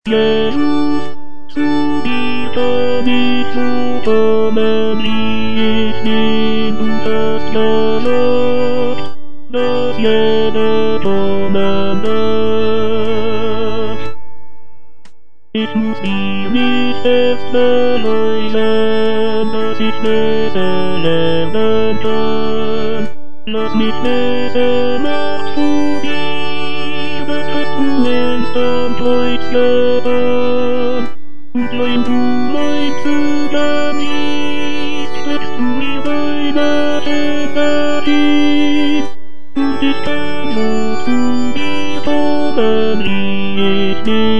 Jesus, zu dir kann ich so kommen, wie ich bin. Du hast gesagt, dass jeder kommen darf. Ich muss dir nicht erst beweisen, dass ich besser lernen kann. Lass mich besser nach vor dir, das hast du längst am Kreuz getan. Und wenn du mein Zögern siehst, steckst du mir deine Hände hin. Und ich kann so zu dir kommen, wie ich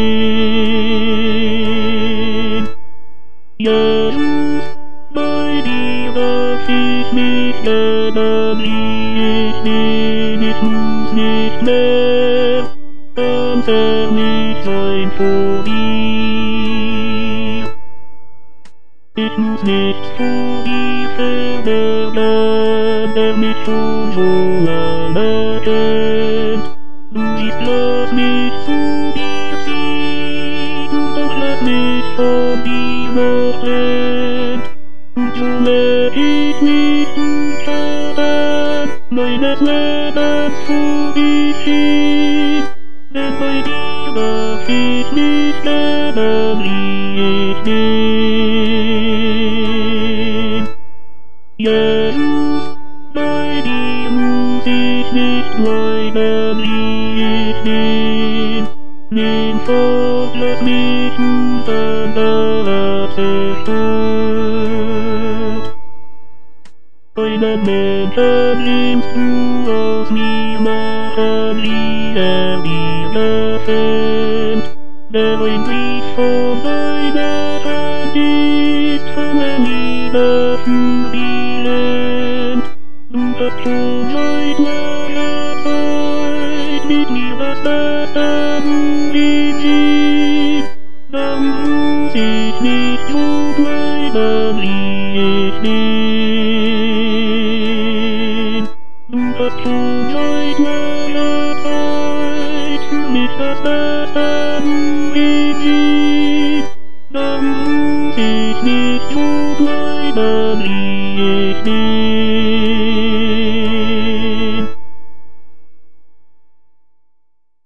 bin. Jesus, bei dir darf ich mich nennen, wie ich bin. Ich muss nicht mehr ganz ehrlich sein vor dir. Ich muss nichts vor dir verbergen, der mich schon so lange kennt. Du siehst, lass mich zu dir ziehen, und doch lass mich von dir noch trennt. Und so werd ich nicht gut haben, meines Lebens vor dich hin. Denn bei dir darf ich mich nennen, wie ich bin. Jesus, bei dir muss ich nicht bleiben, wie ich bin. Nimm fort, lass mich unten da zerstört. Einen Menschen nimmst du aus mir, machen, wie dir gefällt. Der ein Brief von deiner Hand ist, voller Liebe für die Welt. Du hast schon seit langer Zeit mit mir das Beste nur im Sinn. Darum muss ich nicht so bleiben, wie ich bin. Du hast schon seit langer Zeit für mich das Beste nur im Sinn. Darum muss ich nicht so bleiben, wie ich bin.